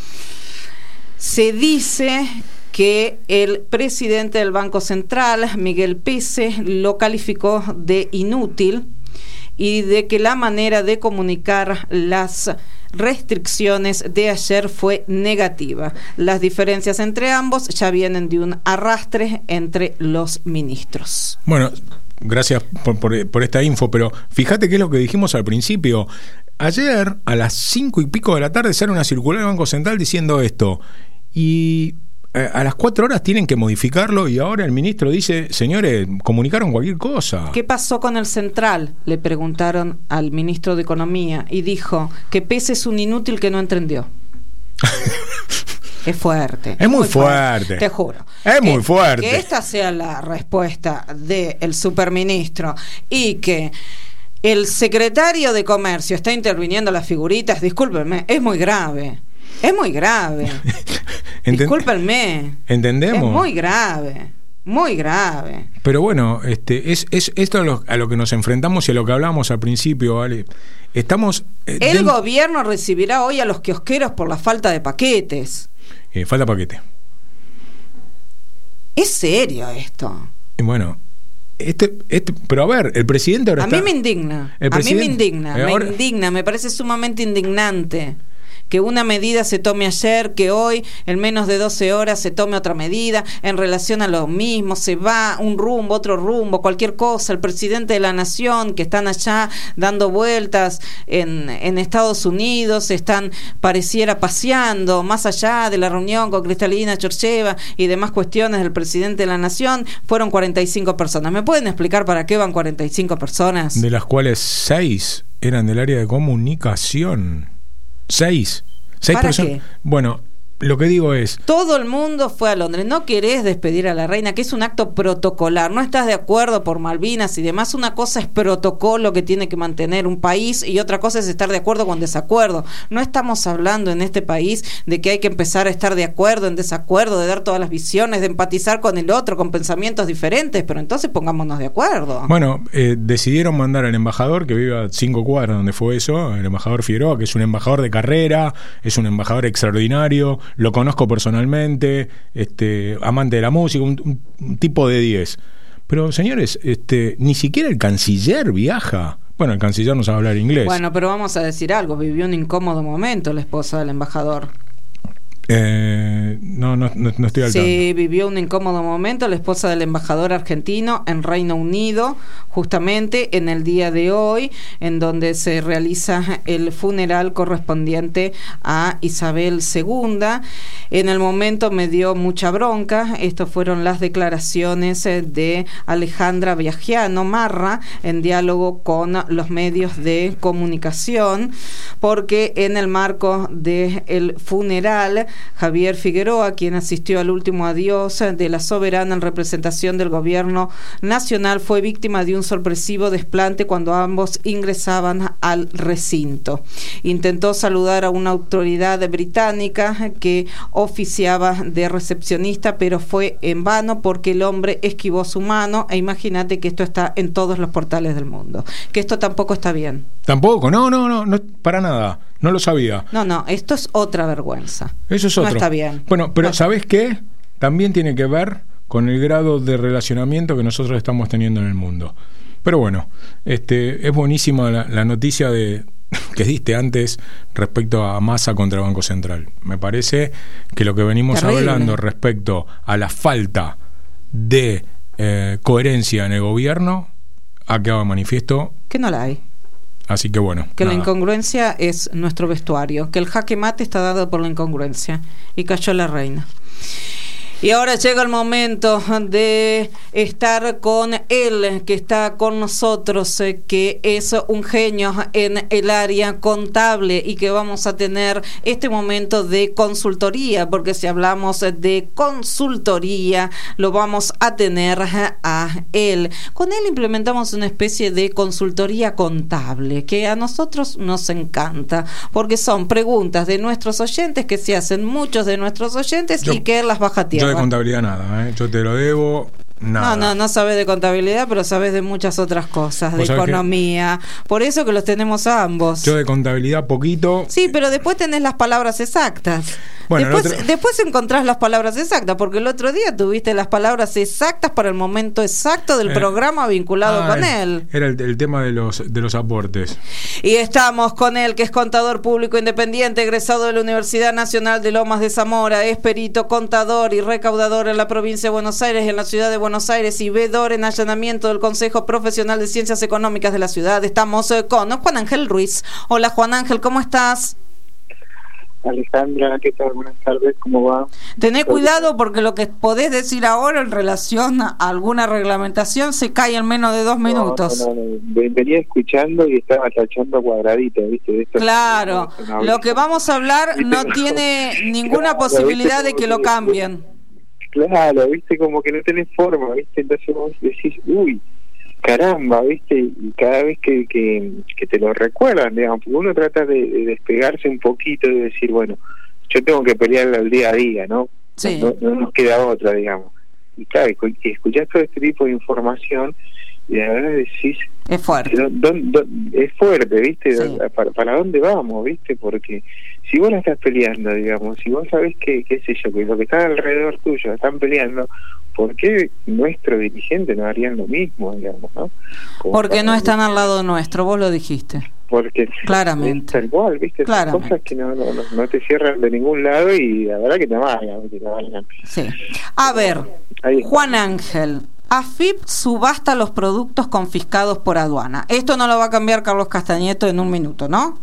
Se dice que el presidente del Banco Central, Miguel Pese, lo calificó de inútil, y de que la manera de comunicar las restricciones de ayer fue negativa. Las diferencias entre ambos ya vienen de un arrastre entre los ministros. Bueno, gracias por esta info, pero fíjate qué es lo que dijimos al principio. Ayer a las 5 y pico de la tarde sale una circular del Banco Central diciendo esto, y a las 4 horas tienen que modificarlo, y ahora el ministro dice, señores, comunicaron cualquier cosa. ¿Qué pasó con el Central? Le preguntaron al ministro de Economía, y dijo que Pese es un inútil que no entendió. Es fuerte. Es muy fuerte. Te juro. Es muy fuerte. Que esta sea la respuesta del superministro y que el secretario de Comercio está interviniendo las figuritas, discúlpenme, es muy grave. Es muy grave. Discúlpenme. ¿Entendemos? Es muy grave. Muy grave. Pero bueno, es esto a lo que nos enfrentamos y a lo que hablábamos al principio, ¿vale? Estamos... el gobierno recibirá hoy a los kiosqueros por la falta de paquetes. Falta paquete. Es serio esto. Bueno, pero a ver, el presidente ahora está... A mí me indigna. Me indigna, me parece sumamente indignante que una medida se tome ayer, que hoy en menos de 12 horas se tome otra medida en relación a lo mismo, se va un rumbo, otro rumbo, cualquier cosa. El presidente de la nación, que están allá dando vueltas en Estados Unidos, están pareciera paseando más allá de la reunión con Kristalina Georgieva y demás cuestiones del presidente de la nación. Fueron 45 personas. ¿Me pueden explicar para qué van 45 personas? De las cuales 6 eran del área de comunicación. 6 personas. ¿Qué? Bueno, lo que digo es... Todo el mundo fue a Londres. No querés despedir a la reina, que es un acto protocolar. No estás de acuerdo por Malvinas y demás. Una cosa es protocolo que tiene que mantener un país y otra cosa es estar de acuerdo con desacuerdo. No estamos hablando en este país de que hay que empezar a estar de acuerdo, en desacuerdo, de dar todas las visiones, de empatizar con el otro, con pensamientos diferentes. Pero entonces pongámonos de acuerdo. Bueno, decidieron mandar al embajador, que vive a 5 cuadras donde fue eso, el embajador Figueroa, que es un embajador de carrera, es un embajador extraordinario. Lo conozco personalmente, amante de la música, un tipo de 10. Pero, señores, ni siquiera el canciller viaja. Bueno, el canciller no sabe hablar inglés. Bueno, pero vamos a decir algo. Vivió un incómodo momento la esposa del embajador. No estoy al tanto. Sí, vivió un incómodo momento la esposa del embajador argentino en Reino Unido, justamente en el día de hoy, en donde se realiza el funeral correspondiente a Isabel II. En el momento me dio mucha bronca. Estas fueron las declaraciones de Alejandra Viagiano Marra en diálogo con los medios de comunicación, porque en el marco del funeral, Javier Figueroa, quien asistió al último adiós de la soberana en representación del gobierno nacional, fue víctima de un sorpresivo desplante cuando ambos ingresaban al recinto. Intentó saludar a una autoridad británica que oficiaba de recepcionista, pero fue en vano porque el hombre esquivó su mano, e imagínate que esto está en todos los portales del mundo, que esto tampoco está bien. Tampoco, no, para nada. No lo sabía. No, esto es otra vergüenza. Eso es otro. No está bien. Bueno, pero ¿sabés qué? También tiene que ver con el grado de relacionamiento que nosotros estamos teniendo en el mundo. Pero bueno, es buenísima la noticia que diste antes respecto a Massa contra el Banco Central. Me parece que lo que venimos hablando respecto a la falta de coherencia en el gobierno ha quedado manifiesto que no la hay. Así que bueno. Que nada. La incongruencia es nuestro vestuario, que el jaque mate está dado por la incongruencia. Y cayó la reina. Y ahora llega el momento de estar con él, que está con nosotros, que es un genio en el área contable y que vamos a tener este momento de consultoría, porque si hablamos de consultoría, lo vamos a tener a él. Con él implementamos una especie de consultoría contable, que a nosotros nos encanta, porque son preguntas de nuestros oyentes que se hacen muchos de nuestros oyentes y que él las baja a tierra. De contabilidad nada, yo te lo debo. Nada. No sabes de contabilidad, pero sabes de muchas otras cosas, de economía. Por eso que los tenemos a ambos. Yo de contabilidad poquito. Sí, pero después tenés las palabras exactas. Bueno, después encontrás las palabras exactas, porque el otro día tuviste las palabras exactas para el momento exacto del programa vinculado con él. Era el tema de los aportes. Y estamos con él, que es contador público independiente, egresado de la Universidad Nacional de Lomas de Zamora, es perito contador y recaudador en la provincia de Buenos Aires y en la ciudad de Buenos Aires, y vedor en allanamiento del Consejo Profesional de Ciencias Económicas de la ciudad. Estamos con Juan Ángel Ruiz. Hola Juan Ángel, ¿cómo estás? Alejandra, ¿qué tal? Buenas tardes, ¿cómo va? Tené cuidado porque lo que podés decir ahora en relación a alguna reglamentación se cae en menos de 2 minutos. No. Venía escuchando y estaba tachando cuadradito, ¿viste? Esto claro, lo que vamos a hablar no tiene ninguna posibilidad de que lo cambien. Claro, ¿viste? Como que no tenés forma, ¿viste? Entonces vos decís, uy, caramba, ¿viste? Y cada vez que te lo recuerdan, digamos, porque uno trata de despegarse un poquito y decir, bueno, yo tengo que pelear al día a día, ¿no? Sí. No nos queda otra, digamos. Y claro, y escuchás todo este tipo de información y la verdad decís... Es fuerte. Es fuerte, ¿viste? Sí. ¿Para dónde vamos, viste? Porque si vos la estás peleando, digamos, si vos sabés que, qué sé yo, que lo que está alrededor tuyo están peleando, ¿por qué nuestros dirigentes no harían lo mismo, digamos, no? Porque no están al lado nuestro, vos lo dijiste. Porque claramente. Tal cual, ¿viste? Son cosas que no te cierran de ningún lado y la verdad que te amargan. Sí. A ver, Juan Ángel, AFIP subasta los productos confiscados por aduana. Esto no lo va a cambiar Carlos Castañeto en un minuto, ¿no?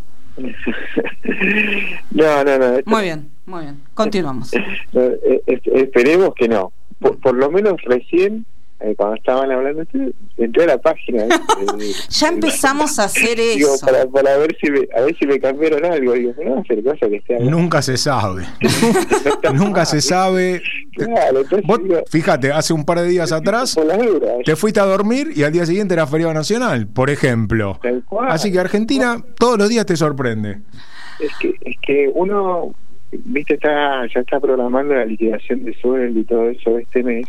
No. Muy bien. Continuamos. Esperemos que no. Por lo menos recién, cuando estaban hablando, entré a la página. Ya empezamos a hacer digo, eso. Para ver si me cambiaron algo. Digo, no va a hacer cosa que sea. Nunca se sabe. Nunca se sabe. Claro, entonces, vos, fíjate, hace un par de días atrás te fuiste a dormir y al día siguiente era feriado nacional, por ejemplo. Así que Argentina todos los días te sorprende. Es que uno, viste, ya está programando la liquidación de sueldo y todo eso este mes.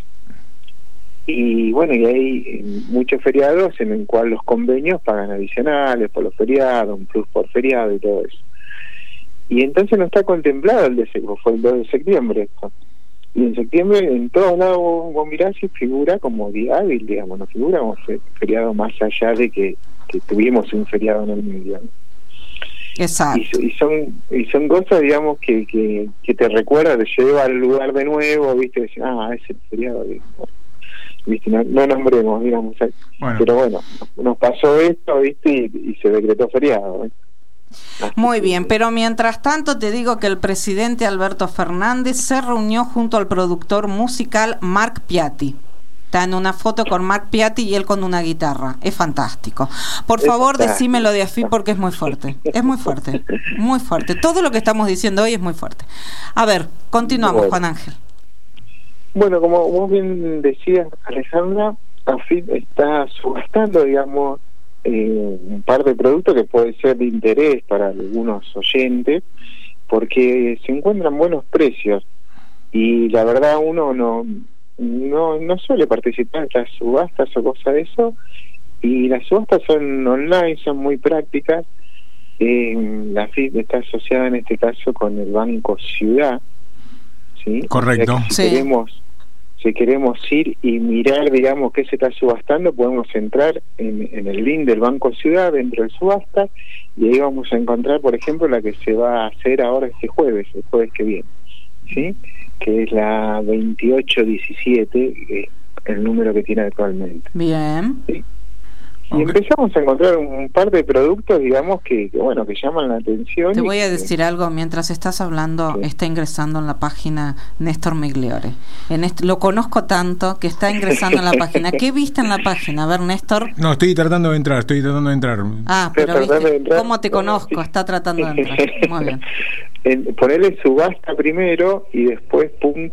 Y bueno, y hay muchos feriados en el cual los convenios pagan adicionales por los feriados, un plus por feriado y todo eso. Y entonces no está contemplado fue el 2 de septiembre esto. Y en septiembre en todos lados vos mirás y figura como día hábil, digamos, no figura como feriado más allá de que tuvimos un feriado en el medio, ¿no? Exacto. Y son cosas, digamos, que te recuerda, te lleva al lugar de nuevo, viste, decís, es el feriado, viste, no nombremos, digamos, pero bueno, nos pasó esto, viste, y se decretó feriado, ¿eh? Muy bien, pero mientras tanto te digo que el presidente Alberto Fernández se reunió junto al productor musical Mark Piatti. Está en una foto con Mark Piatti y él con una guitarra. Es fantástico. Por favor, decime lo de AFIP porque es muy fuerte. Es muy fuerte. Muy fuerte. Todo lo que estamos diciendo hoy es muy fuerte. A ver, continuamos, Juan Ángel. Bueno, como vos bien decías, Alejandra, AFIP está subastando, digamos, un par de productos que puede ser de interés para algunos oyentes, porque se encuentran buenos precios. Y la verdad uno no suele participar en las subastas o cosas de eso, y las subastas son online, son muy prácticas. La FIP está asociada en este caso con el Banco Ciudad, ¿sí? Correcto. O sea que si queremos ir y mirar, digamos, qué se está subastando, podemos entrar en el link del Banco Ciudad dentro de subastas, y ahí vamos a encontrar, por ejemplo, la que se va a hacer ahora el jueves que viene, ¿sí? Que es la 2817, el número que tiene actualmente. Bien. ¿Sí? Y empezamos a encontrar un par de productos, digamos, que llaman la atención. Te voy a decir algo, mientras estás hablando, está ingresando en la página Néstor Migliore. Lo conozco tanto que está ingresando en la página. ¿Qué viste en la página? A ver, Néstor. No, estoy tratando de entrar. Pero ¿viste? ¿Cómo te conozco? Está tratando de entrar. Muy bien. Ponerle subasta primero y después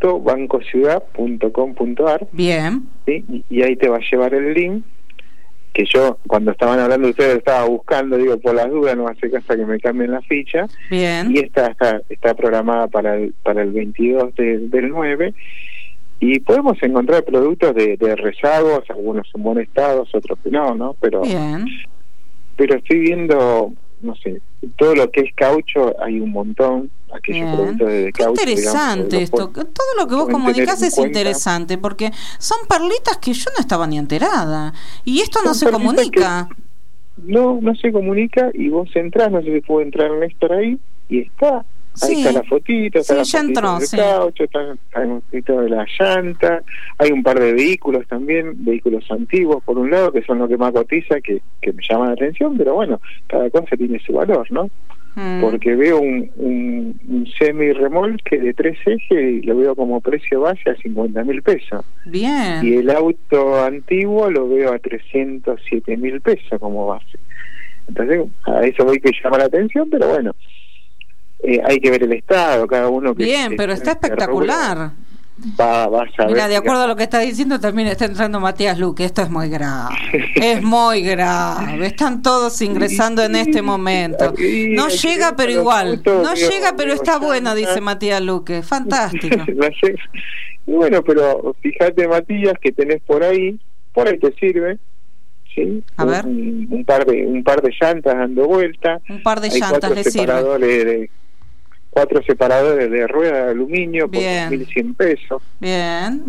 .bancociudad.com.ar. Bien. ¿Sí? Y ahí te va a llevar el link, que yo, cuando estaban hablando ustedes, estaba buscando, digo, por las dudas, no hace caso que me cambien la ficha. Bien. Y está programada para el 22 del 9, y podemos encontrar productos de rezagos, algunos en buen estado, otros que no, pero bien. Pero estoy viendo, no sé, todo lo que es caucho, hay un montón, aquellos productos de caucho. Qué interesante, digamos, esto. Todo lo que vos comunicás es interesante, porque son perlitas que yo no estaba ni enterada. Y esto no se comunica. No se comunica, y vos entrás, no sé si puedo entrar Néstor ahí, y está. Ahí está la fotito, está la fotito del caucho, está el mosquito de la llanta, hay un par de vehículos también, vehículos antiguos por un lado, que son los que más cotiza, que me llaman la atención, pero bueno, cada cosa tiene su valor, ¿no? porque veo un semi-remolque de 3 ejes y lo veo como precio base a 50.000 pesos. Bien. Y el auto antiguo lo veo a 307.000 pesos como base. Entonces, a eso voy que llama la atención, pero bueno, hay que ver el estado, cada uno que... Bien, pero está espectacular. Va a saber. Mira, de acuerdo a lo que está diciendo, también está entrando Matías Luque. Esto es muy grave. Es muy grave. Están todos ingresando en este momento. No llega, pero igual. No llega, pero está bueno, dice Matías Luque. Fantástico. Y bueno, pero fíjate, Matías, que tenés por ahí te sirve. ¿Sí? A ver. Un par de llantas dando vuelta. Un par de llantas le sirve. 4 separadores de rueda de aluminio por 1.100 pesos. Bien.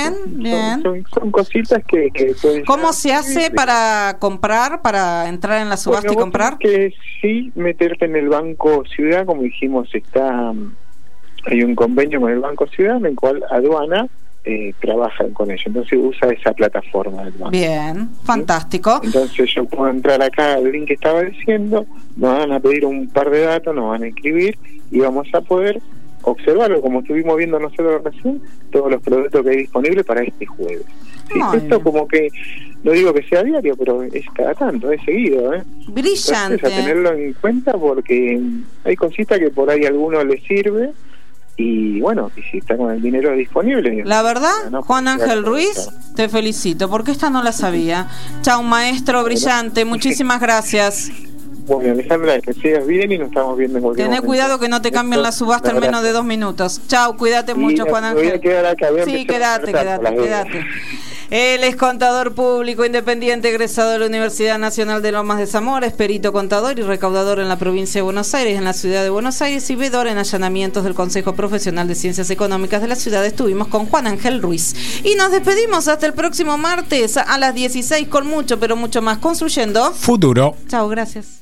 Son cositas que pueden... ¿Cómo se hace para comprar, para entrar en la subasta y comprar? Que sí, meterte en el Banco Ciudad, como dijimos, hay un convenio con el Banco Ciudad en el cual aduana trabaja con ello, entonces usa esa plataforma del banco. Bien, fantástico. Entonces yo puedo entrar acá al link que estaba diciendo, nos van a pedir un par de datos, nos van a escribir y vamos a poder observarlo, como estuvimos viendo nosotros recién, todos los productos que hay disponibles para este jueves. Sí, esto como que, no digo que sea diario, pero es cada tanto, es seguido. Brillante. Entonces, a tenerlo en cuenta porque hay cositas que por ahí a alguno le sirve. Y bueno, y si está con el dinero disponible... La verdad, Juan Ángel Ruiz, te felicito, porque esta no la sabía. Chao, maestro brillante, muchísimas gracias. Bueno, Alejandra, que sigas bien y nos estamos viendo en cualquier momento. Tené cuidado que no te cambien la subasta en menos de 2 minutos. Chao, cuídate mucho, Juan Ángel. Voy a quedar acá, sí, quédate. Él es contador público independiente, egresado de la Universidad Nacional de Lomas de Zamora, es perito contador y recaudador en la provincia de Buenos Aires, en la ciudad de Buenos Aires, y vedor en allanamientos del Consejo Profesional de Ciencias Económicas de la ciudad. Estuvimos con Juan Ángel Ruiz. Y nos despedimos hasta el próximo martes a las 16 con mucho, pero mucho más Construyendo Futuro. Chao, gracias.